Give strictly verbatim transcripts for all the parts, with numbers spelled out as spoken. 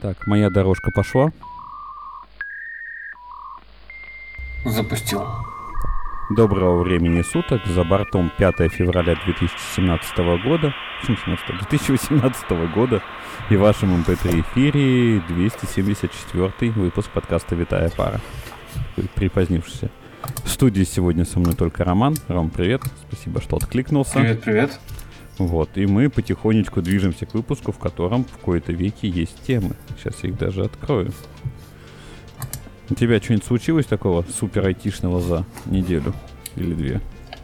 Так, моя дорожка пошла. Запустил. Доброго времени суток. За бортом пятое февраля две тысячи семнадцатого года. две тысячи восемнадцатого года. И в вашем эм пэ три эфире двести семьдесят четвёртый выпуск подкаста «Витая пара». Припозднившийся. В студии сегодня со мной только Роман. Ром, привет. Спасибо, что откликнулся. Привет, привет. Вот, и мы потихонечку движемся к выпуску, в котором в кои-то веки есть темы. Сейчас я их даже открою. У тебя что-нибудь случилось такого супер айтишного за неделю или две?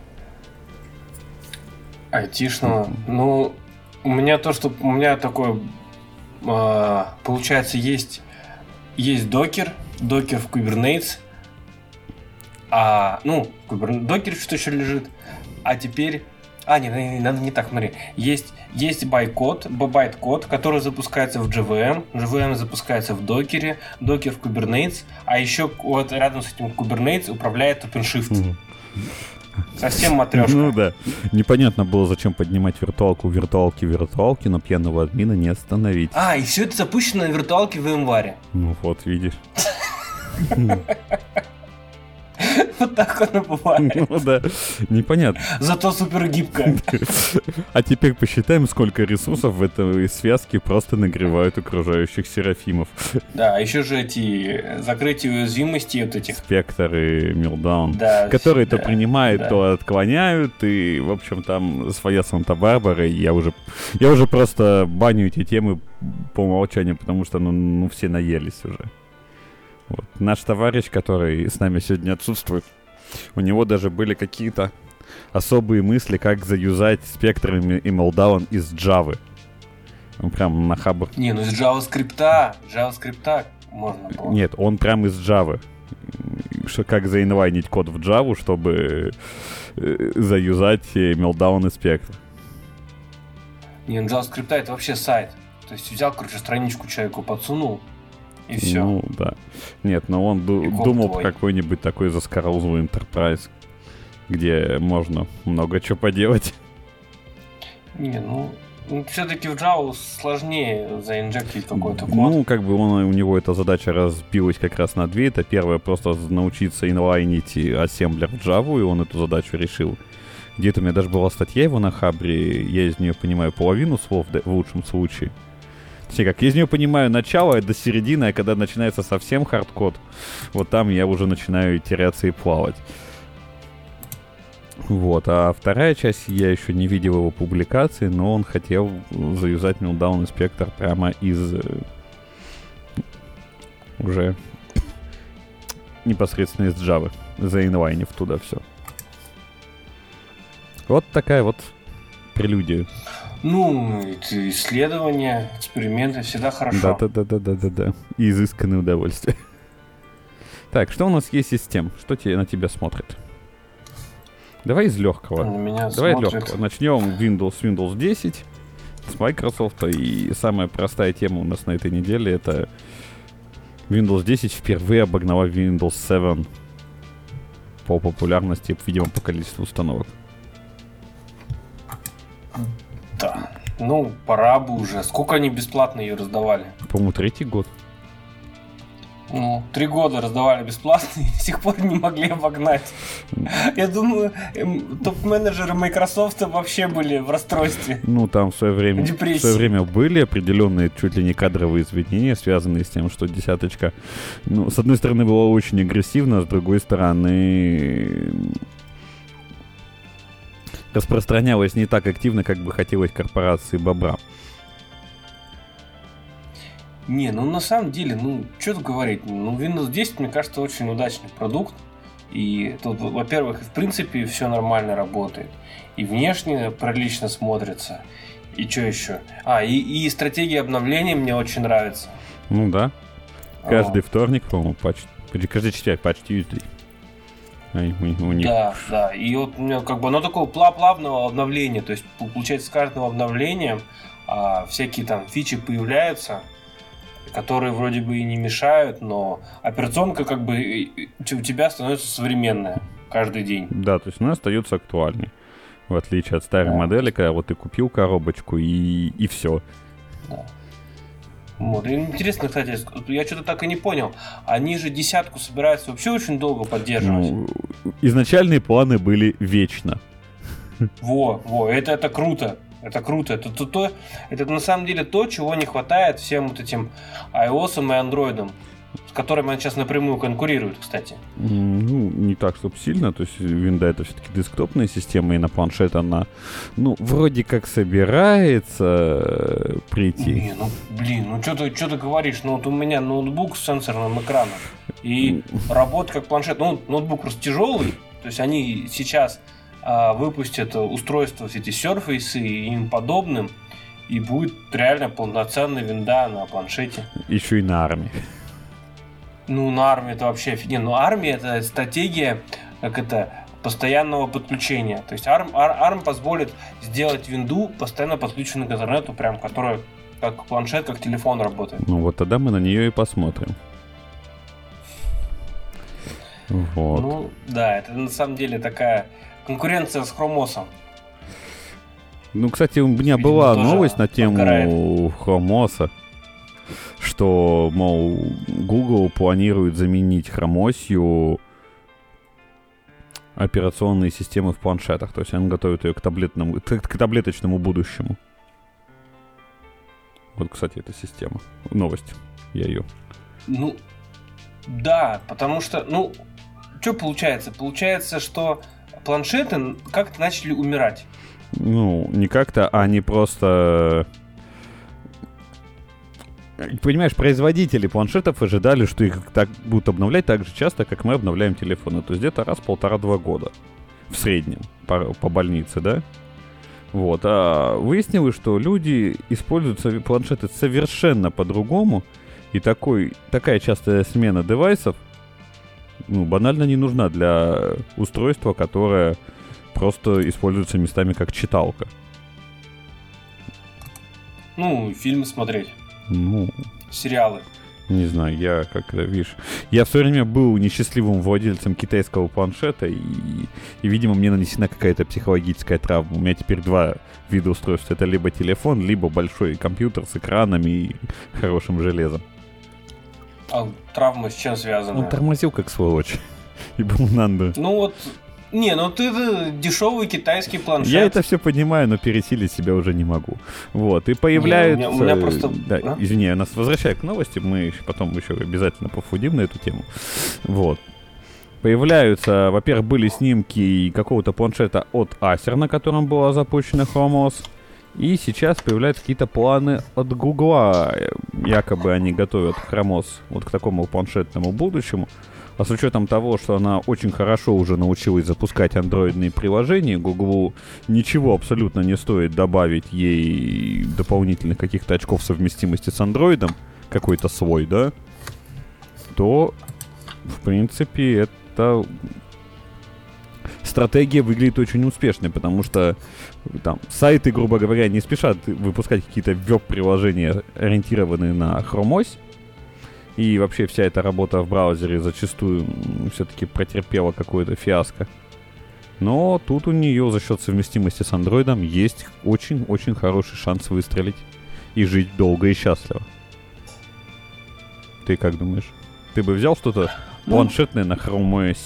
Айтишного? Mm-hmm. Ну, у меня то, что у меня такое, э, получается, есть, есть докер, докер в Kubernetes, а, ну, докер что еще лежит, а теперь... А, нет, не, надо не так, смотри. Есть, есть байткод, байткод, который запускается в джи ви эм, джи ви эм запускается в докере, докер в Kubernetes, а еще вот рядом с этим Kubernetes управляет OpenShift. Mm-hmm. Совсем матрешка. Ну да. Непонятно было, зачем поднимать виртуалку виртуалки виртуалки, но пьяного админа не остановить. А, и все это запущено на виртуалке в VMware. Ну вот, видишь. Вот так оно бывает. Ну да, непонятно. Зато супер гибко. А теперь посчитаем, сколько ресурсов в этой связке просто нагревают окружающих серафимов. Да, еще же эти закрытия уязвимостей вот этих. Спектр и Meltdown, да, которые да, то принимают, да. то отклоняют, и, в общем, там своя Санта-Барбара, и я уже, я уже просто баню эти темы по умолчанию, потому что, ну, ну все наелись уже. Вот. Наш товарищ, который с нами сегодня отсутствует, у него даже были какие-то особые мысли, как заюзать спектр и Meltdown из Java. Он прям на хабах... Не, ну из JavaScript, JavaScript можно было. Нет, он прям из Java. Что, как заинвайнить код в Java, чтобы э, заюзать Meltdown и спектр. Не, ну JavaScript это вообще сайт. То есть взял, короче, страничку человеку подсунул, и все. Ну, да. Нет, но он ду- думал про какой-нибудь такой заскорузлый Enterprise, где можно много чего поделать. Не, ну, ну все-таки в Java сложнее заинжектить какой-то код. Ну, как бы он, у него эта задача разбилась как раз на две. Это первое, просто научиться инлайнить ассемблер в Java, и он эту задачу решил. Где-то у меня даже была статья его на Хабре, я из нее понимаю половину слов в лучшем случае. Как я из нее понимаю начало до середины, а когда начинается совсем хардкод, вот там я уже начинаю теряться и плавать. Вот, а вторая часть, я еще не видел его публикации, но он хотел заюзать Meltdown инспектор прямо из уже непосредственно из Java, заинлайнив туда все. Вот такая вот прелюдия. Ну, это исследования, эксперименты всегда хорошо. Да-да-да-да-да-да. И изысканное удовольствие. Так, что у нас есть из тем? Что тебе, на тебя смотрит? Давай из легкого. На меня Давай смотрит. легкого. Начнем Windows, Windows десять с Microsoft. И самая простая тема у нас на этой неделе — это Windows десять впервые обогнала Windows семь по популярности, видимо, по количеству установок. Да. Ну, пора бы уже. Сколько они бесплатно ее раздавали? По-моему, третий год. Ну, три года раздавали бесплатно и до сих пор не могли обогнать. Я думаю, топ-менеджеры Microsoft вообще были в расстройстве. Ну, там в свое время, в свое время были определенные чуть ли не кадровые изменения, связанные с тем, что десяточка, ну, с одной стороны, была очень агрессивна, с другой стороны, распространялась не так активно, как бы хотелось корпорации бобра. Не, ну на самом деле, ну, что тут говорить, ну, Windows десять, мне кажется, очень удачный продукт, и тут, во-первых, в принципе, все нормально работает, и внешне прилично смотрится, и что еще? А, и, и стратегия обновления мне очень нравится. Ну да, каждый О. вторник, по-моему, почти, каждый четверг, почти Tuesday. У, у них. Да, да, и вот у меня как бы оно такого плавного обновления, то есть, получается, с каждым обновлением а, всякие там фичи появляются, которые вроде бы и не мешают, но операционка как бы у тебя становится современная каждый день. Да, то есть она остается актуальной. В отличие от старой да. модели, когда вот ты купил коробочку и, и все. Да. Вот. И интересно, кстати, я что-то так и не понял. Они же десятку собираются вообще очень долго поддерживать. Ну, изначальные планы были вечно. Во, во, это, это круто. Это круто. Это, то, то, это на самом деле то, чего не хватает всем вот этим iOS и Android, с которыми они сейчас напрямую конкурируют, кстати. Ну, не так, чтобы сильно. То есть винда это все-таки десктопная система, и на планшет она, ну, вроде как собирается прийти. Не, ну, блин, ну что ты, что ты говоришь? Ну, вот у меня ноутбук с сенсорным экраном, и работает как планшет. Ну, ноутбук просто тяжелый, то есть они сейчас а, выпустят устройства, все эти Surface и им подобным, и будет реально полноценная винда на планшете. Еще и на армии. Ну, на армии это вообще офигенно. Ну, армия это стратегия, как это, постоянного подключения. То есть ARM, ARM позволит сделать винду постоянно подключенную к интернету, прям, которая как планшет, как телефон работает. Ну вот тогда мы на нее и посмотрим. Вот. Ну, да, это на самом деле такая конкуренция с Chromos'ом. Ну, кстати, у меня видимо, была новость на тему Chromos'а, что, мол, Google планирует заменить Chromos'ю операционные системы в планшетах. То есть он готовит ее к таблетному, к таблеточному будущему. Вот, кстати, эта система. Новость. Я ее. Ну, да, потому что, ну, что получается? Получается, что планшеты как-то начали умирать. Ну, не как-то, а они просто... Понимаешь, производители планшетов ожидали, что их так будут обновлять так же часто, как мы обновляем телефоны. То есть где-то раз в полтора-два года. В среднем. По, по больнице, да? Вот. А выяснилось, что люди используют планшеты совершенно по-другому. И такой, такая частая смена девайсов, ну, банально не нужна для устройства, которое просто используется местами как читалка. Ну, фильмы смотреть. Ну, сериалы. Не знаю, я как-то, видишь... Я в свое время был несчастливым владельцем китайского планшета, и, и, видимо, мне нанесена какая-то психологическая травма. У меня теперь два вида устройств. Это либо телефон, либо большой компьютер с экранами и хорошим железом. А травма с чем связана? Он тормозил как сволочь. И был надо... Ну вот... Не, ну ты, ты дешевый китайский планшет. Я это все понимаю, но пересилить себя уже не могу. Вот, и появляются... Не, у, меня, у меня просто... Да, а? Извини, я нас возвращаю к новости, мы потом еще обязательно пофудим на эту тему. Вот. Появляются, во-первых, были снимки какого-то планшета от Acer, на котором была запущена Chromos. И сейчас появляются какие-то планы от Гугла. Якобы они готовят Chromos вот к такому планшетному будущему. А с учетом того, что она очень хорошо уже научилась запускать андроидные приложения, Google ничего абсолютно не стоит добавить ей дополнительных каких-то очков совместимости с андроидом, какой-то свой, да, то, в принципе, эта стратегия выглядит очень успешной, потому что там сайты, грубо говоря, не спешат выпускать какие-то веб-приложения, ориентированные на Chromos. И вообще вся эта работа в браузере зачастую все-таки претерпела какое-то фиаско. Но тут у нее за счет совместимости с андроидом есть очень-очень хороший шанс выстрелить и жить долго и счастливо. Ты как думаешь? Ты бы взял что-то ну, планшетное на Chrome о эс?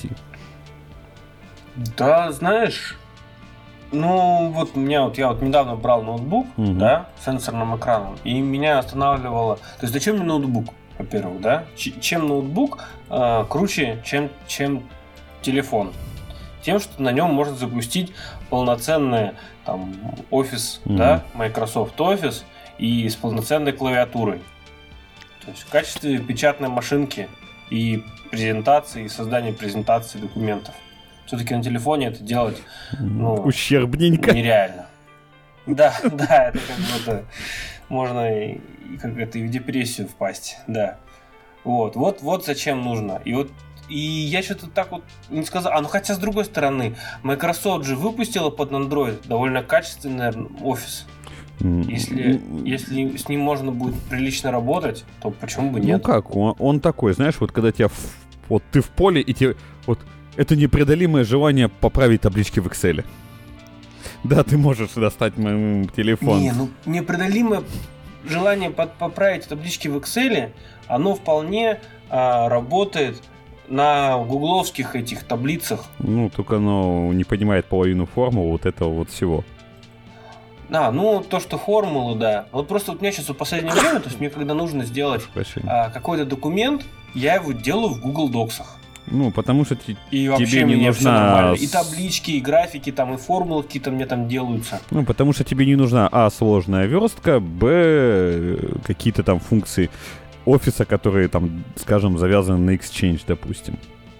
Да, знаешь... Ну, вот у меня вот я вот недавно брал ноутбук, угу. да, с сенсорным экраном, и меня останавливало... То есть зачем мне ноутбук? Во-первых, да, Ч- чем ноутбук э, круче, чем, чем телефон? Тем, что на нем можно запустить полноценный там офис, mm-hmm. да, Microsoft Office и с полноценной клавиатурой. То есть в качестве печатной машинки и презентации, и создания презентации документов. Все-таки на телефоне это делать, ну, ущербненько. Нереально. Да, да, это как будто можно и, как это, и в депрессию впасть, да. Вот, вот, вот зачем нужно. И вот, и я что-то так вот не сказал. А ну хотя с другой стороны, Microsoft же выпустила под Android довольно качественный офис. Если, если с ним можно будет прилично работать, то почему бы нет? Ну как, он, он такой, знаешь, вот когда тебя, в, вот ты в поле, и тебе, вот это непреодолимое желание поправить таблички в Excel. Да, ты можешь достать мой телефон. Не, ну непреодолимое желание под, поправить таблички в Excel, оно вполне а, работает на гугловских этих таблицах. Ну, только оно не понимает половину формул вот этого вот всего. А, ну, то, что формулы, да. Вот просто вот у меня сейчас в последнее время, то есть мне когда нужно сделать а, какой-то документ, я его делаю в Google Docs'ах. Ну, потому что т- и вообще тебе не нужна... И таблички, и графики, там, и формулы какие-то мне там делаются. Ну, потому что тебе не нужна, а, сложная верстка, б, какие-то там функции офиса, которые там, скажем, завязаны на Exchange, допустим.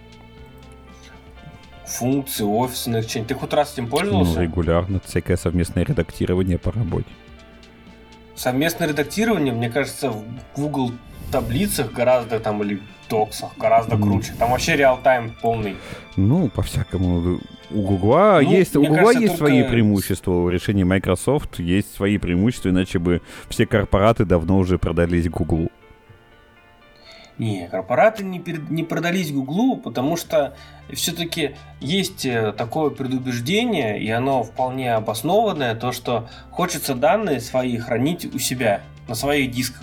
Функции офиса на Exchange. Ты хоть раз этим пользовался? Ну, регулярно. Всякое совместное редактирование по работе. Совместное редактирование, мне кажется, в Google таблицах гораздо там, или доксах гораздо круче. Там вообще реал-тайм полный. Ну, по-всякому. У Гугла ну, есть, у Гугла кажется, есть только... свои преимущества. У решения Microsoft есть свои преимущества, иначе бы все корпораты давно уже продались Гуглу. Не, корпораты не, перед, не продались Гуглу, потому что все-таки есть такое предубеждение, и оно вполне обоснованное, то, что хочется данные свои хранить у себя, на своих дисках.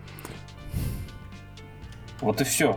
Вот и все.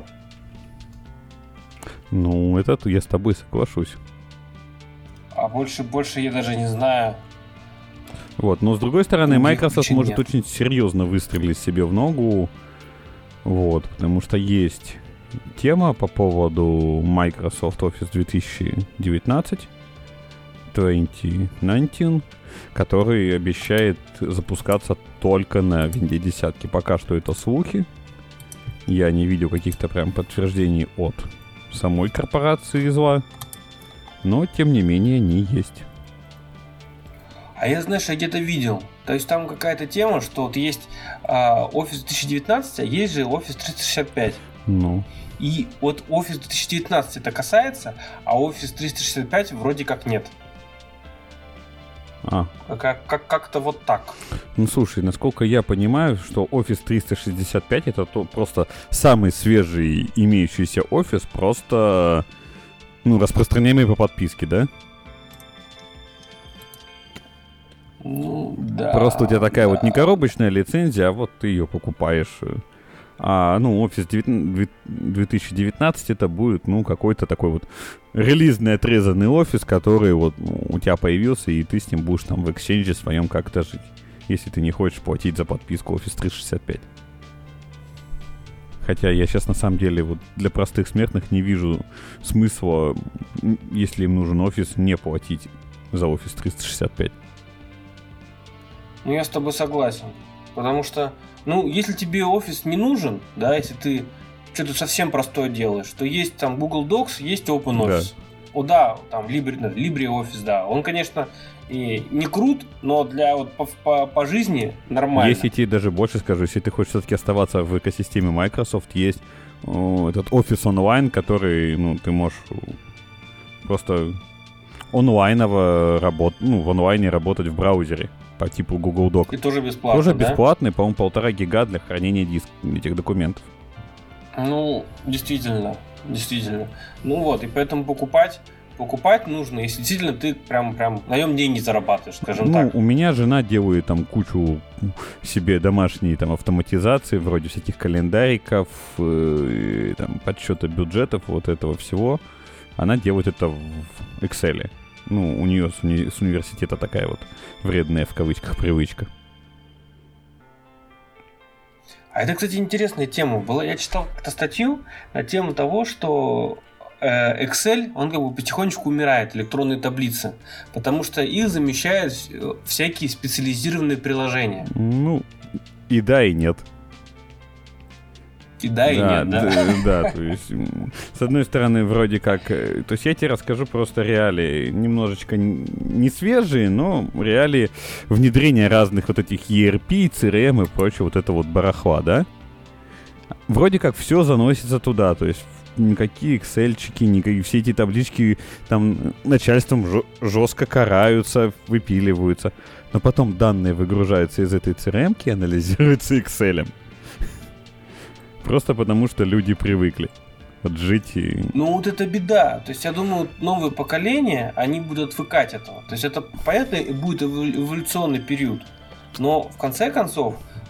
Ну, это я с тобой соглашусь. А больше, больше я даже не знаю. Вот, но с другой стороны, Microsoft может нет. очень серьезно выстрелить себе в ногу. Вот, потому что есть тема по поводу Microsoft Office две тысячи девятнадцать, двадцать девятнадцать, который обещает запускаться только на Windows десять. Пока что это слухи. Я не видел каких-то прям подтверждений от самой корпорации зла, но тем не менее они есть. А я, знаешь, я где-то видел. То есть там какая-то тема, что вот есть а, Office две тысячи девятнадцать, а есть же Office триста шестьдесят пять. Ну. И вот Office две тысячи девятнадцать это касается, а Office триста шестьдесят пять вроде как нет. А. Как, как, как-то вот так. Ну, слушай, насколько я понимаю, что Office триста шестьдесят пять это то, просто самый свежий имеющийся офис, просто ну, распространяемый по подписке, да? Ну, да. Просто у тебя такая да. вот не коробочная лицензия, а вот ты ее покупаешь. А, ну, Office две тысячи девятнадцать это будет, ну, какой-то такой вот релизный отрезанный офис, который вот ну, у тебя появился, и ты с ним будешь там в Exchange своем как-то жить, если ты не хочешь платить за подписку Office триста шестьдесят пять. Хотя я сейчас на самом деле вот для простых смертных не вижу смысла, если им нужен офис, не платить за Office триста шестьдесят пять. Ну, я с тобой согласен. Потому что, ну, если тебе офис не нужен, да, если ты что-то совсем простое делаешь, то есть там Google Docs, есть OpenOffice. Да. О, да, там Libre, LibreOffice, да. Он, конечно, и не крут, но для вот по, по, по жизни нормально. Если тебе даже больше скажу, если ты хочешь все-таки оставаться в экосистеме Microsoft, есть о, этот Office Online, который, ну, ты можешь просто онлайново работать, ну, в онлайне работать в браузере по типу Google Doc. И тоже бесплатно, Тоже да? бесплатный, по-моему, полтора гига для хранения диск этих документов. Ну, действительно, действительно. Ну вот, и поэтому покупать, покупать нужно, если действительно ты прям, прям на нем деньги зарабатываешь, скажем ну, так. Ну, у меня жена делает там кучу себе домашней там автоматизации, вроде всяких календариков, э, там, подсчета бюджетов, вот этого всего. Она делает это в Excel. Ну, у нее с, уни- с университета такая вот вредная, в кавычках, привычка. А это, кстати, интересная тема была. Я читал как-то статью на тему того, что э, Excel, он как бы потихонечку умирает, электронные таблицы, потому что их замещают всякие специализированные приложения. Ну, и да, и нет. И да, и да, нет, да? Да, да, то есть, с одной стороны, вроде как... То есть я тебе расскажу просто реалии, немножечко не свежие, но реалии внедрения разных вот этих и эр пи, си эр эм и прочего вот это вот барахла, да? Вроде как все заносится туда, то есть никакие эксельчики, никакие, все эти таблички там начальством жестко караются, выпиливаются, но потом данные выгружаются из этой си эр эм-ки и анализируются Excel. Просто потому, что люди привыкли вот жить и... Ну, вот это беда. То есть, я думаю, новые поколения, они будут отвыкать от этого. То есть, это, понятно, будет эволюционный период. Но, в конце концов,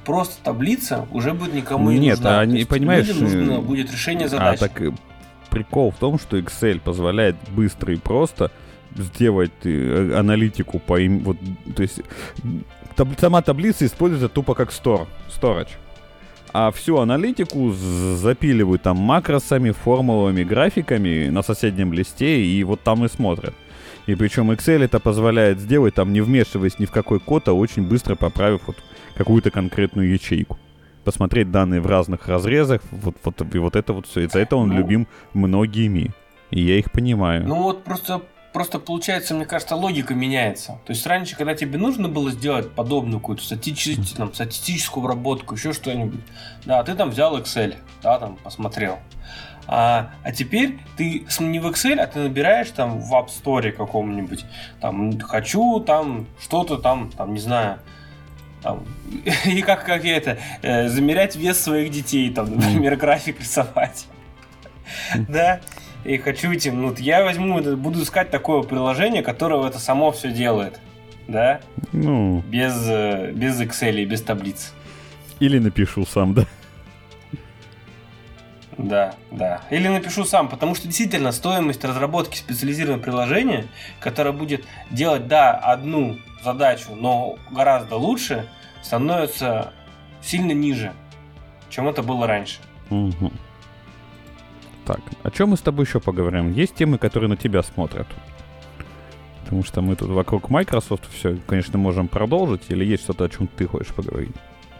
просто таблица уже будет никому не Нет, нужна. а не, понимаешь, людям нужно будет решение задач. А так прикол в том, что Excel позволяет быстро и просто сделать аналитику по им, вот, то есть таб, сама таблица используется тупо как store, storage. А всю аналитику запиливают там макросами, формулами, графиками на соседнем листе, и вот там и смотрят. И причем Excel это позволяет сделать, там не вмешиваясь ни в какой код, а очень быстро поправив вот какую-то конкретную ячейку. Посмотреть данные в разных разрезах, вот, вот, и вот это вот все. И за это он ну, любим многими. И я их понимаю. Ну вот просто... Просто получается, мне кажется, логика меняется. То есть раньше, когда тебе нужно было сделать подобную какую-то статистическую, там, статистическую обработку, еще что-нибудь, да, ты там взял Excel, да, там посмотрел. А, а теперь ты не в Excel, а ты набираешь там в App Store каком-нибудь, там, хочу там что-то там, там, не знаю, там, и как, как я это, э, замерять вес своих детей, там, например, график рисовать. Да. И хочу идти, ну, я возьму, буду искать такое приложение, которое это само все делает, да? Ну. Без, без Excel и без таблиц. Или напишу сам, да? Да, да. Или напишу сам, потому что действительно стоимость разработки специализированного приложения, которое будет делать, да, одну задачу, но гораздо лучше, становится сильно ниже, чем это было раньше. Угу. Так, о чем мы с тобой еще поговорим? Есть темы, которые на тебя смотрят? Потому что мы тут вокруг Microsoft все, конечно, можем продолжить. Или есть что-то, о чем ты хочешь поговорить?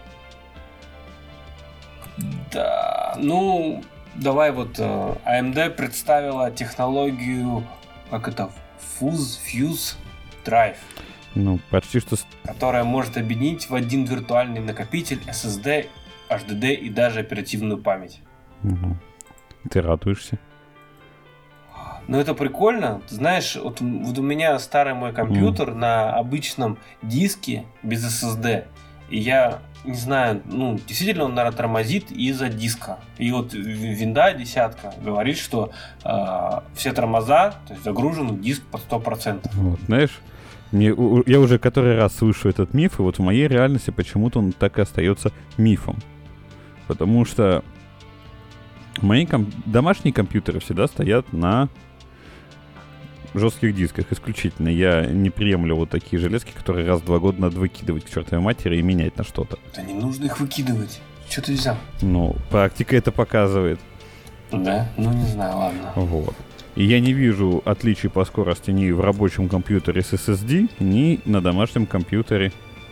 Да, ну, давай вот э, эй эм ди представила технологию, как это, Fuse, Fuse Drive. Ну, почти что... Которая может объединить в один виртуальный накопитель эс эс ди, эйч ди ди и даже оперативную память. Угу. Ты радуешься? Ну, это прикольно. Ты знаешь, вот, вот у меня старый мой компьютер mm. на обычном диске без эс эс ди. И я не знаю, ну, действительно он, наверное, тормозит из-за диска. И вот винда десятка говорит, что э, все тормоза, то есть загружен диск под сто процентов. Вот, знаешь, мне, я уже который раз слышу этот миф, и вот в моей реальности почему-то он так и остается мифом. Потому что мои ком- домашние компьютеры всегда стоят на жестких дисках исключительно. Я не приемлю вот такие железки, которые раз в два года надо выкидывать к чертовой матери и менять на что-то. Да не нужно их выкидывать. Что ты взял? Ну, практика это показывает. Да? Ну, не знаю, ладно. Вот. И я не вижу отличий по скорости ни в рабочем компьютере с эс эс ди, ни на домашнем компьютере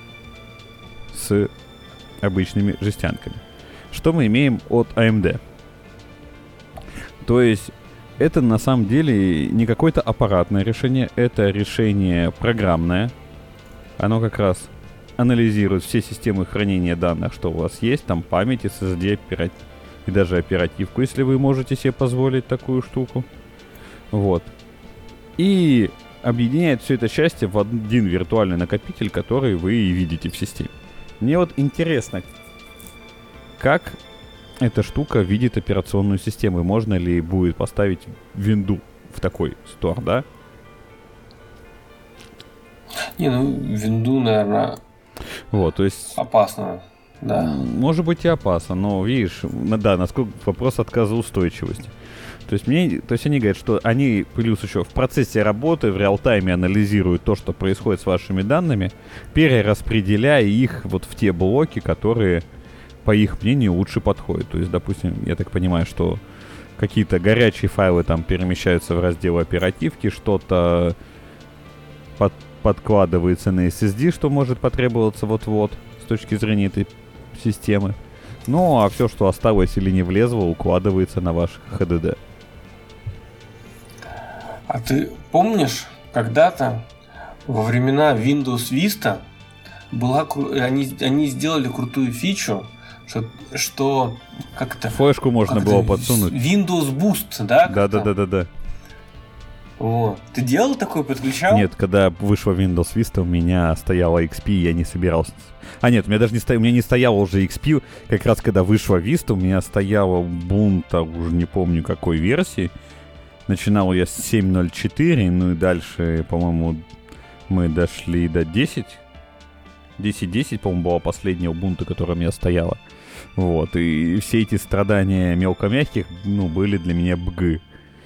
с обычными жестянками. Что мы имеем от эй эм ди? То есть это на самом деле не какое-то аппаратное решение, это решение программное. Оно как раз анализирует все системы хранения данных, что у вас есть, там память, эс эс ди, оператив... и даже оперативку, если вы можете себе позволить такую штуку. Вот. И объединяет все это счастье в один виртуальный накопитель, который вы видите в системе. Мне вот интересно, как эта штука видит операционную систему. Можно ли будет поставить винду в такой стор, да? Не, ну, винду, наверное, вот, то есть... опасно, да. Может быть и опасно, но, видишь, да, насколько вопрос отказоустойчивости. То есть, мне, то есть они говорят, что они, плюс еще в процессе работы, в реал-тайме анализируют то, что происходит с вашими данными, перераспределяя их вот в те блоки, которые... по их мнению, лучше подходит. То есть, допустим, я так понимаю, что какие-то горячие файлы там перемещаются в раздел оперативки, что-то под, подкладывается на эс эс ди, что может потребоваться вот-вот с точки зрения этой системы. Ну, а все, что осталось или не влезло, укладывается на ваш эйч ди ди. А ты помнишь, когда-то во времена Windows Vista была, они, они сделали крутую фичу, Что, что как это? Флешку можно как было это? подсунуть. Windows Boost, да? Да, да, да, да, да. О, ты делал такое, подключал? Нет, когда вышла Windows Vista, у меня стояла икс пи, я не собирался. А нет, у меня даже не стояло, у меня не стояло уже икс пи. Как раз когда вышла Vista, у меня стояла бунта, уже не помню какой версии. Начинал я с семь ноль четыре, ну и дальше, по-моему, мы дошли до десять. десять десять, по-моему, была последняя Ubuntu, которая у меня стояла. Вот, и все эти страдания мелкомягких, ну, были для меня бг.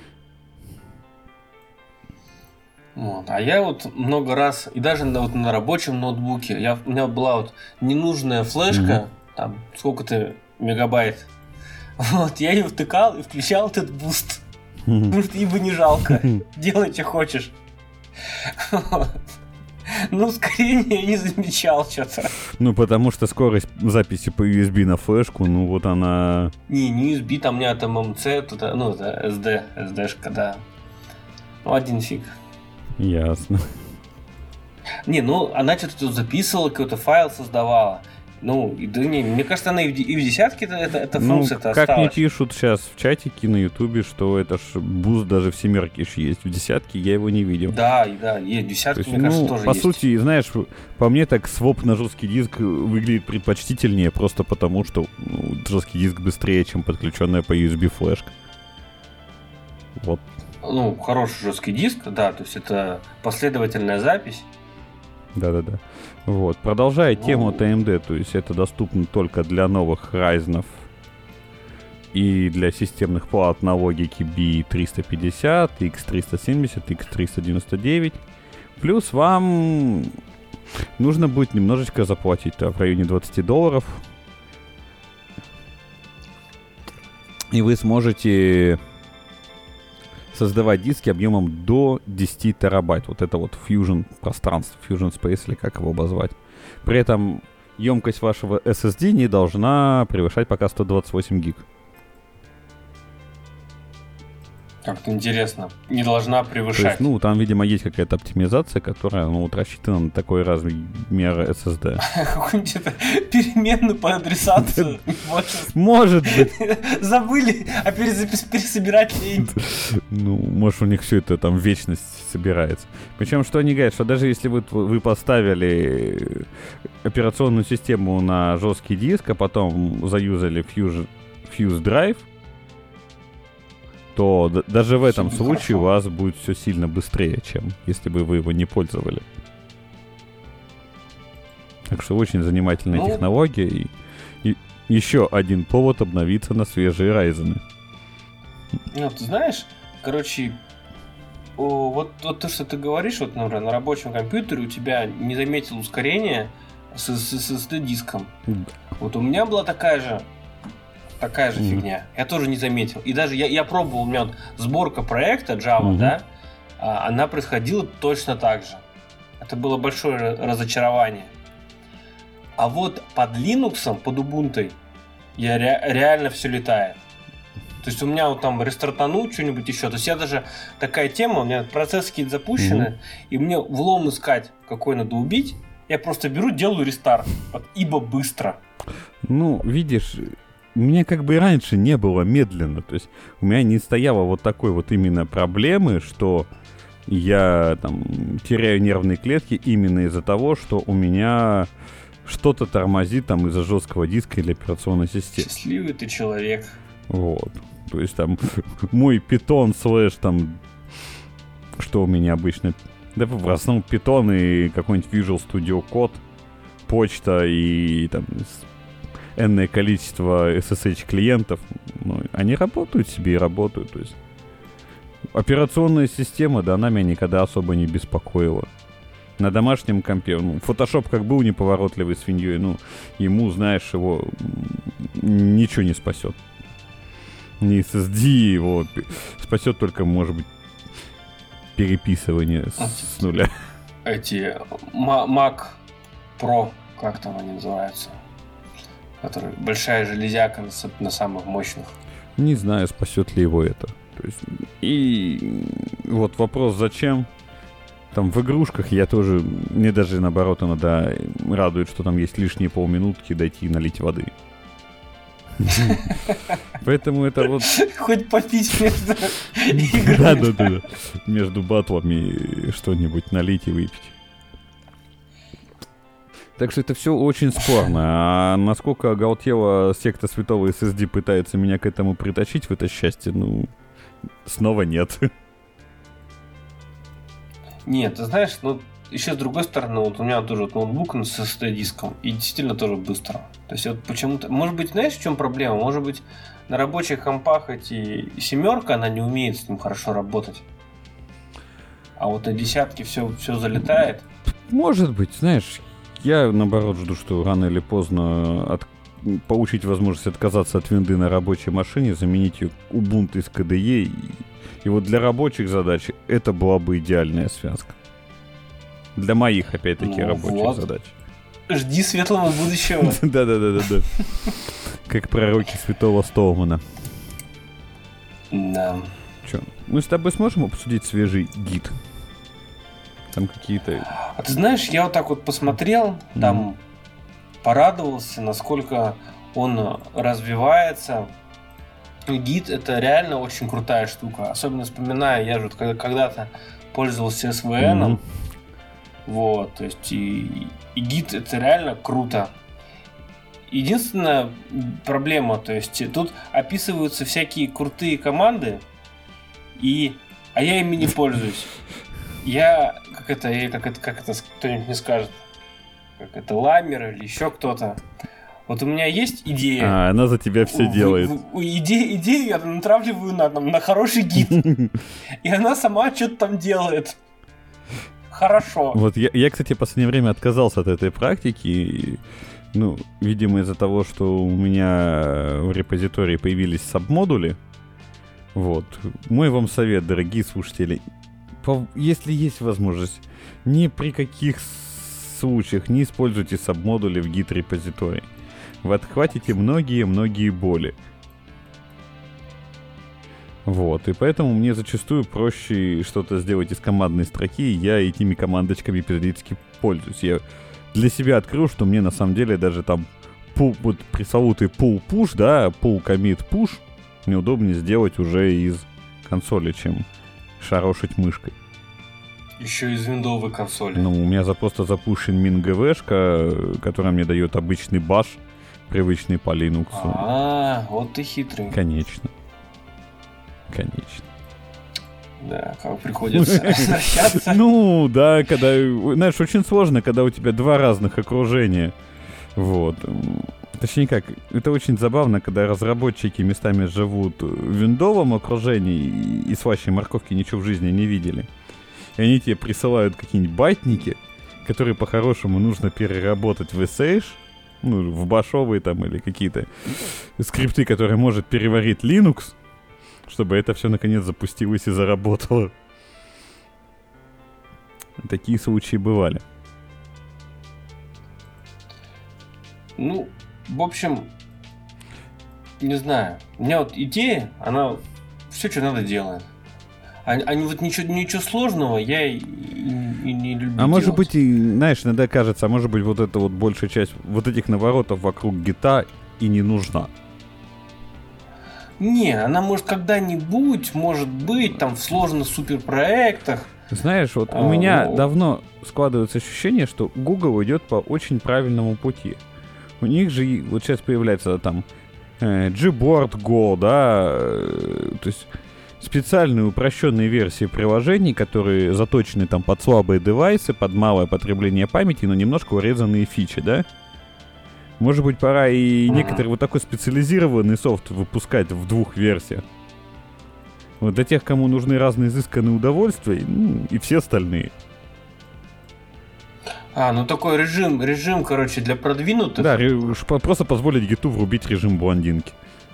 Вот. А я вот много раз, и даже на, вот, на рабочем ноутбуке, я, у меня была вот ненужная флешка, mm-hmm. там сколько-то мегабайт. Вот, я ее втыкал и включал этот буст. Mm-hmm. Потому что ибо не жалко. Делай, что хочешь. Вот. Ну, ускорение я не замечал что-то. Ну, потому что скорость записи по ю эс би на флешку, ну, вот она... Не, не ю эс би, там у меня там эм си, тут, ну, это эс ди, эс ди-шка, да. Ну, один фиг. Ясно. Не, ну, она что-то тут записывала, какой-то файл создавала. Ну, и, да не, мне кажется, она и в, и в десятке это, это, эта ну, функция-то как осталась. мне пишут сейчас в чатике на ютубе, что это ж буст даже в семерке ж есть. В десятке я его не видел. Да, да, есть. В десятке, есть, мне ну, кажется, тоже по есть. По сути, знаешь, по мне так своп на жесткий диск выглядит предпочтительнее, просто потому что ну, жесткий диск быстрее, чем подключенная по ю эс би флешка. Вот. Ну, хороший жесткий диск, да, то есть это последовательная запись. Да-да-да. Вот. Продолжая ну... тему ти эм ди, то есть это доступно только для новых Ryzen и для системных плат на логике би триста пятьдесят, икс триста семьдесят, икс триста девяносто девять. Плюс вам нужно будет немножечко заплатить, да, в районе двадцать долларов. И вы сможете создавать диски объемом до десять терабайт. Вот это вот Fusion пространство, Fusion Space, или как его обозвать. При этом емкость вашего эс эс ди не должна превышать пока сто двадцать восемь гиг. Как-то интересно. Не должна превышать. То есть, ну, там, видимо, есть какая-то оптимизация, которая, ну, вот рассчитана на такой размер эс эс ди. Какую-нибудь переменную по адресации. Может быть. Забыли, а пересобирать лень. Ну, может, у них все это там в вечность собирается. Причем, что они говорят, что даже если вы, вы поставили операционную систему на жесткий диск, а потом заюзали Fuse, Fuse Drive, то д- даже в этом все случае хорошо. У вас будет все сильно быстрее, чем если бы вы его не пользовали. Так что очень занимательная ну... технология. И, и еще один повод обновиться на свежие Ryzen. Ну, ты знаешь, короче, о, вот, вот то, что ты говоришь, вот, например, на рабочем компьютере у тебя не заметил ускорения с, с, с эс ди-диском. Да. Вот у меня была такая же Такая же mm-hmm. фигня. Я тоже не заметил. И даже я, я пробовал, у меня вот сборка проекта Java, mm-hmm. да, а, она происходила точно так же. Это было большое разочарование. А вот под Linux, под Ubuntu, я ре, реально все летает. То есть у меня вот там рестартану что-нибудь еще. То есть я даже такая тема, у меня процессы какие-то запущены, mm-hmm. и мне влом искать, какой надо убить, я просто беру, делаю рестарт. Вот, ибо быстро. Ну, видишь... У меня как бы и раньше не было медленно, то есть у меня не стояло вот такой вот именно проблемы, что я там теряю нервные клетки именно из-за того, что у меня что-то тормозит там из-за жесткого диска или операционной системы. Счастливый ты человек. Вот, то есть там мой Python слэш там, что у меня обычно, да в основном Python и какой-нибудь Visual Studio Code, почта и там... энное количество эс эс эйч клиентов, ну, они работают себе и работают. То есть операционная система, да, она меня никогда особо не беспокоила. На домашнем компе, ну, Photoshop как был неповоротливой свиньей, ну, ему, знаешь, его ничего не спасет. Не эс эс ди его спасет только, может быть, переписывание с, с нуля. Эти Mac Pro, как там они называются? Который большая железяка на, на самых мощных. Не знаю, спасет ли его это. То есть, и вот вопрос, зачем? Там в игрушках я тоже, мне даже наоборот иногда радует, что там есть лишние полминутки дойти и налить воды. Поэтому это вот... Хоть попить между играми. Да-да-да. Между батлами что-нибудь налить и выпить. Так что это все очень спорно. А насколько оголтела секта Святого эс эс ди пытается меня к этому притащить в это счастье, ну, снова нет. Нет, ты знаешь, ну, еще с другой стороны, вот у меня тоже вот ноутбук с эс эс ди-диском, и действительно тоже быстро. То есть вот почему-то... Может быть, знаешь, в чем проблема? Может быть, на рабочих компах эти семерка, она не умеет с ним хорошо работать. А вот на десятке все, все залетает. Может быть, знаешь, я наоборот жду, что рано или поздно от... получить возможность отказаться от винды на рабочей машине, заменить ее Ubuntu из ка дэ е. И... и вот для рабочих задач это была бы идеальная связка. Для моих, опять-таки, ну, рабочих вот. задач. Жди светлого будущего. Да-да-да-да. Как пророки святого Столмана. Да. Че, мы с тобой сможем обсудить свежий гид? Там какие-то... А ты знаешь, я вот так вот посмотрел, там порадовался, насколько он развивается. Гид — это реально очень крутая штука. Особенно вспоминая, я же когда-то пользовался эс ви эн. Mm-hmm. Вот, то есть и, и гид — это реально круто. Единственная проблема, то есть тут описываются всякие крутые команды, и, а я ими не пользуюсь. Я, как это, я, как это, как это кто-нибудь мне скажет, как это, ламер или еще кто-то. Вот у меня есть идея. А, она за тебя все у, делает. У, у, идею, идею я натравливаю на, на хороший гид. И она сама что-то там делает. Хорошо. Вот я, я, кстати, в последнее время отказался от этой практики. И, ну, видимо, из-за того, что у меня в репозитории появились сабмодули. Вот. Мой вам совет, дорогие слушатели. По, если есть возможность, ни при каких случаях не используйте сабмодули в гид-репозитории. Вы отхватите многие-многие боли. Вот, и поэтому мне зачастую проще что-то сделать из командной строки, и я этими командочками периодически пользуюсь. Я для себя открыл, что мне на самом деле даже там pull, вот пресловутый pull push, да, pull commit push, мне удобнее сделать уже из консоли, чем шарошить мышкой. Еще из виндовой консоли. Ну, у меня за просто запущен min.gv-шка, которая мне дает обычный баш, привычный по Linux. А, вот ты хитрый. Конечно. Конечно. Да, как приходится возвращаться. Ну, да, когда... Знаешь, очень сложно, когда у тебя два разных окружения. Вот. Точнее как, это очень забавно, когда разработчики местами живут в виндовом окружении и слащей морковки ничего в жизни не видели. И они тебе присылают какие-нибудь байтники, которые по-хорошему нужно переработать в эс эйч, ну, в башовые там или какие-то скрипты, которые может переварить Linux, чтобы это все наконец запустилось и заработало. Такие случаи бывали. Ну, в общем, не знаю. У меня вот идея, она все, что надо, делает. А, а вот ничего, ничего сложного я и, и, и не люблю А делать. может быть, и, знаешь, иногда кажется, а может быть, вот эта вот большая часть вот этих наворотов вокруг гита и не нужна. Не, она может когда-нибудь, может быть, там в сложных суперпроектах. Знаешь, вот а, у меня ну... давно складывается ощущение, что Google идет по очень правильному пути. У них же вот сейчас появляется там э, Gboard Go, да, э, то есть специальные упрощенные версии приложений, которые заточены там под слабые девайсы, под малое потребление памяти, но немножко урезанные фичи, да? Может быть, пора и некоторый вот такой специализированный софт выпускать в двух версиях. Вот для тех, кому нужны разные изысканные удовольствия, ну, и все остальные. А, ну такой режим, режим, короче, для продвинутых. Да, ре- просто позволить гиту врубить режим блондинки.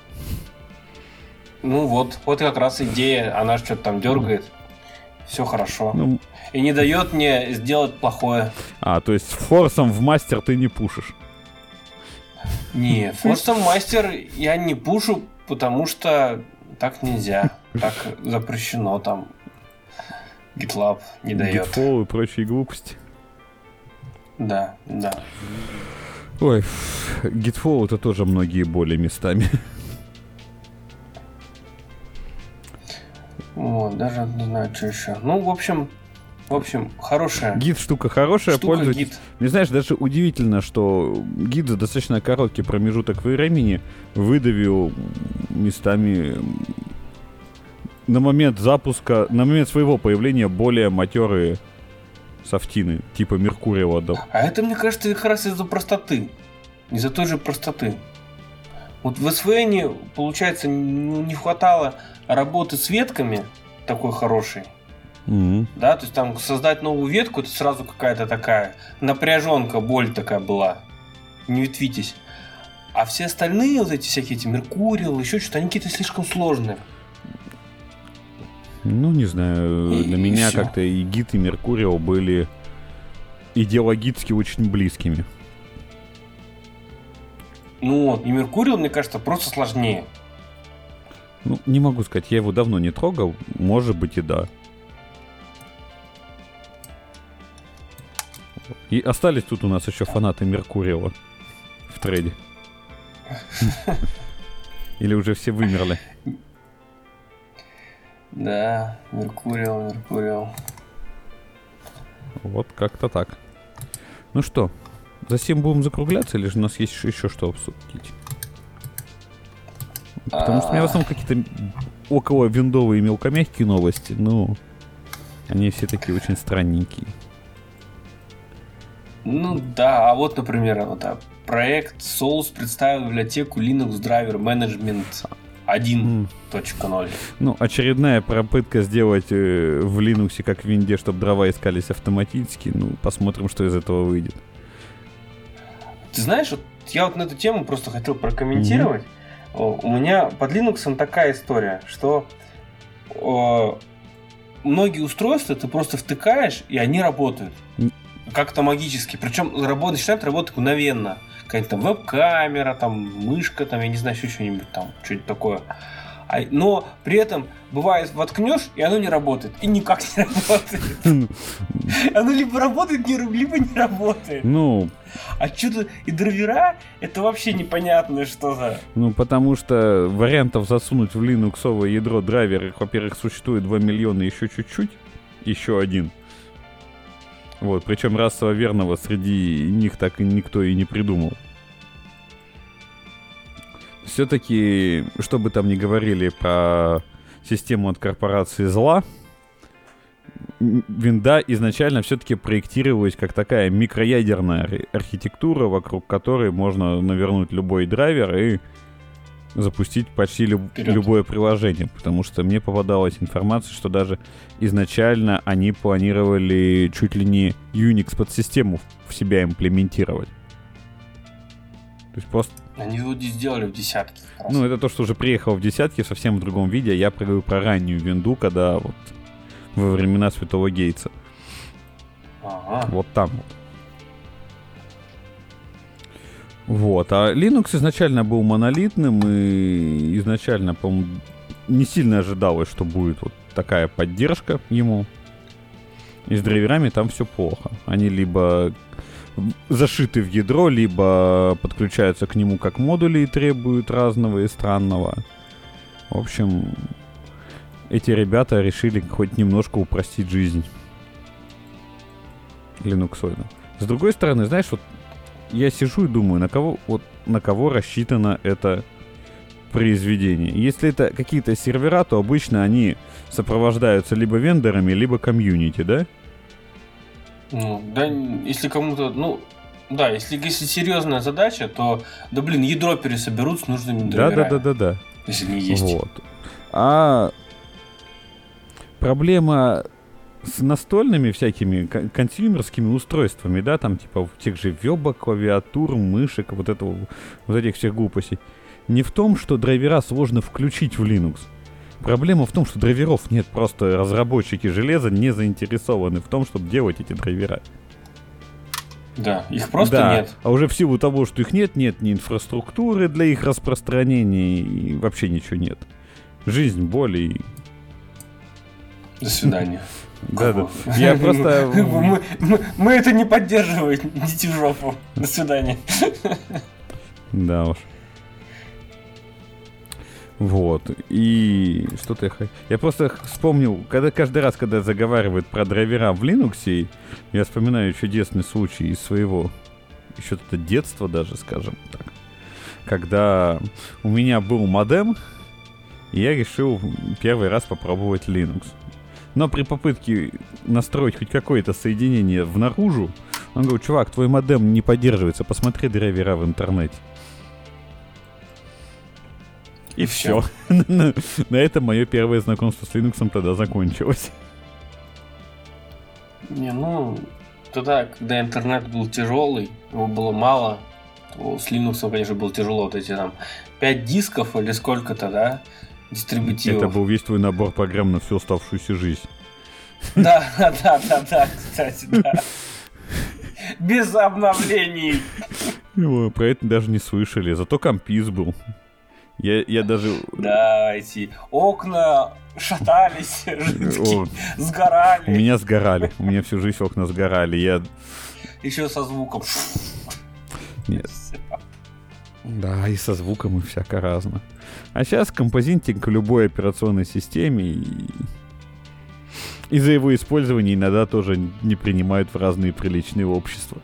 Ну вот, вот как раз идея, она что-то там дергает. Все хорошо. Ну, и не дает мне сделать плохое. А, то есть форсом в мастер ты не пушишь? Не, форсом мастер я не пушу, потому что так нельзя. Так запрещено там. GitLab не дает. Gitflow и прочие глупости. Да, да. Ой, Gitflow это тоже многие боли местами. Вот, даже не знаю, что еще. Ну, в общем, в общем, хорошая. Гид штука хорошая, штука пользуйтесь. гид. Не знаешь, даже удивительно, что гид за достаточно короткий промежуток времени выдавил местами на момент запуска, на момент своего появления более матерые софтины, типа Меркурио отдал. А это, мне кажется, как раз из-за простоты. Из-за той же простоты. Вот в эс ви эн, получается, не хватало работы с ветками такой хорошей. Mm-hmm. Да, то есть там создать новую ветку, это сразу какая-то такая напряженка, боль такая была. Не ветвитесь. А все остальные вот эти всякие эти Меркуриал, еще что-то, они какие-то слишком сложные. Ну, не знаю, и, для и меня всё. как-то и Гит, и Меркуриал были идеологически очень близкими. Ну, и Меркуриал, мне кажется, просто сложнее. Ну, не могу сказать, я его давно не трогал, может быть и да. И остались тут у нас еще фанаты Меркуриала в трейде. Или уже все вымерли? Да, Меркуриал, Меркуриал. Вот как-то так. Ну что, за всем будем закругляться, или же у нас есть еще что обсудить? Потому что у меня в основном какие-то около виндовые мелкомягкие новости, ну, они все такие очень странненькие. Ну да, а вот, например, вот, а, проект Solus представил библиотеку Linux Driver Management один точка ноль. Ну, очередная попытка сделать э, в Linux как в винде, чтобы дрова искались автоматически. Ну, посмотрим, что из этого выйдет. Ты знаешь, вот я вот на эту тему просто хотел прокомментировать. Mm-hmm. У меня под Linux такая история, что о, многие устройства ты просто втыкаешь, и они работают. Mm-hmm. Как-то магически. Причем работа начинает работать мгновенно. Какая-то там веб-камера, там мышка, там, я не знаю, еще что-нибудь там, что-нибудь такое. А, но при этом бывает воткнешь, и оно не работает. И никак не работает. Оно либо работает, либо не работает. Ну. А что-то и драйвера, это вообще непонятно, что за. Ну, потому что вариантов засунуть в линуксовое ядро драйвер, их, во-первых, существует два миллиона еще чуть-чуть. Еще один. Вот, причем расово верного среди них так и никто и не придумал. Все-таки, что бы там ни говорили про систему от корпорации зла, винда изначально все-таки проектировалась как такая микроядерная архитектура, вокруг которой можно навернуть любой драйвер и запустить почти люб- любое приложение. Потому что мне попадалась информация, что даже изначально они планировали чуть ли не Unix подсистему в себя имплементировать. То есть просто... Они его сделали в десятки. Ну, это то, что уже приехало в десятки, совсем в другом виде. Я говорю про раннюю винду, когда вот во времена Святого Гейтса. Ага. Вот там вот. Вот. А Linux изначально был монолитным, и изначально, по-моему, не сильно ожидалось, что будет вот такая поддержка ему. И с драйверами там все плохо. Они либо зашиты в ядро, либо подключаются к нему как модули и требуют разного и странного. В общем, эти ребята решили хоть немножко упростить жизнь линуксоидам. С другой стороны, знаешь, вот я сижу и думаю, на кого, вот, на кого рассчитано это произведение. Если это какие-то сервера, то обычно они сопровождаются либо вендорами, либо комьюнити, да? Ну, да, если кому-то, ну, да, если, если серьезная задача, то, да блин, ядро пересоберут с нужными драйверами. Да-да-да-да-да. Если не есть. Вот. А проблема с настольными всякими консюмерскими устройствами, да, там типа тех же вебок, клавиатур, мышек, вот этого, вот этих всех глупостей, не в том, что драйвера сложно включить в Linux. Проблема в том, что драйверов нет, просто разработчики железа не заинтересованы в том, чтобы делать эти драйвера. Да, их просто да, нет. А уже в силу того, что их нет, нет ни инфраструктуры для их распространения, и вообще ничего нет. Жизнь, боль и... До свидания. Да, да. Я просто... Мы, мы, мы это не поддерживаем, идите в жопу. До свидания. Да уж. Вот. И что-то я хотел... Я просто вспомнил, когда каждый раз, когда заговаривают про драйвера в Linux, я вспоминаю чудесный случай из своего еще это детства даже, скажем так. Когда у меня был модем, и я решил первый раз попробовать Linux. Но при попытке настроить хоть какое-то соединение в наружу, он говорит: чувак, твой модем не поддерживается, посмотри драйвера в интернете. И все. На этом мое первое знакомство с Linux тогда закончилось. Не, ну, тогда, когда интернет был тяжелый, его было мало, то с Linux, конечно, было тяжело. Вот эти там пять дисков или сколько-то, да, дистрибутивов. Это был весь твой набор программ на всю оставшуюся жизнь. Да, да, да, да, кстати, да. Без обновлений. О, про это даже не слышали, зато компиз был. Я, я даже... Да, эти окна шатались, жидкие, сгорали. У меня сгорали, у меня всю жизнь окна сгорали. Я... Еще со звуком. Нет. Да, и со звуком, и всяко разно. А сейчас композитинг в любой операционной системе, и... из-за его использования иногда тоже не принимают в разные приличные общества.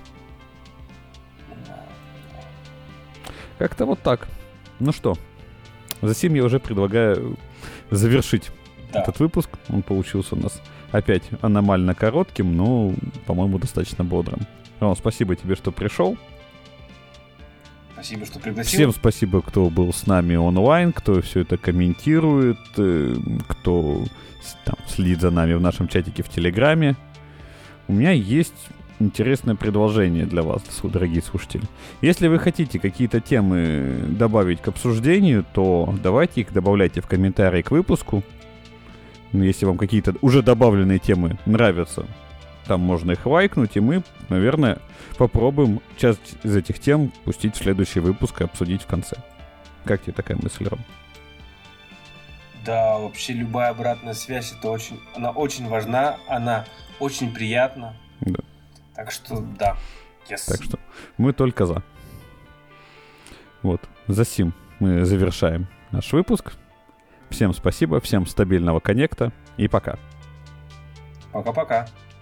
Как-то вот так. Ну что, затем я уже предлагаю завершить да. этот выпуск. Он получился у нас опять аномально коротким, но, по-моему, достаточно бодрым. Ром, спасибо тебе, что пришел. Спасибо, что пригласил. Всем спасибо, кто был с нами онлайн, кто все это комментирует, кто там следит за нами в нашем чатике в Телеграме. У меня есть интересное предложение для вас, дорогие слушатели. Если вы хотите какие-то темы добавить к обсуждению, то давайте их добавляйте в комментарии к выпуску. Если вам какие-то уже добавленные темы нравятся, там можно их лайкнуть, и мы, наверное, попробуем часть из этих тем пустить в следующий выпуск и обсудить в конце. Как тебе такая мысль, Ром? Да, вообще любая обратная связь, это очень, она очень важна, она очень приятна. Да. Так что, да. Yes. Так что мы только за. Вот. За сим мы завершаем наш выпуск. Всем спасибо, всем стабильного коннекта и пока. Пока-пока.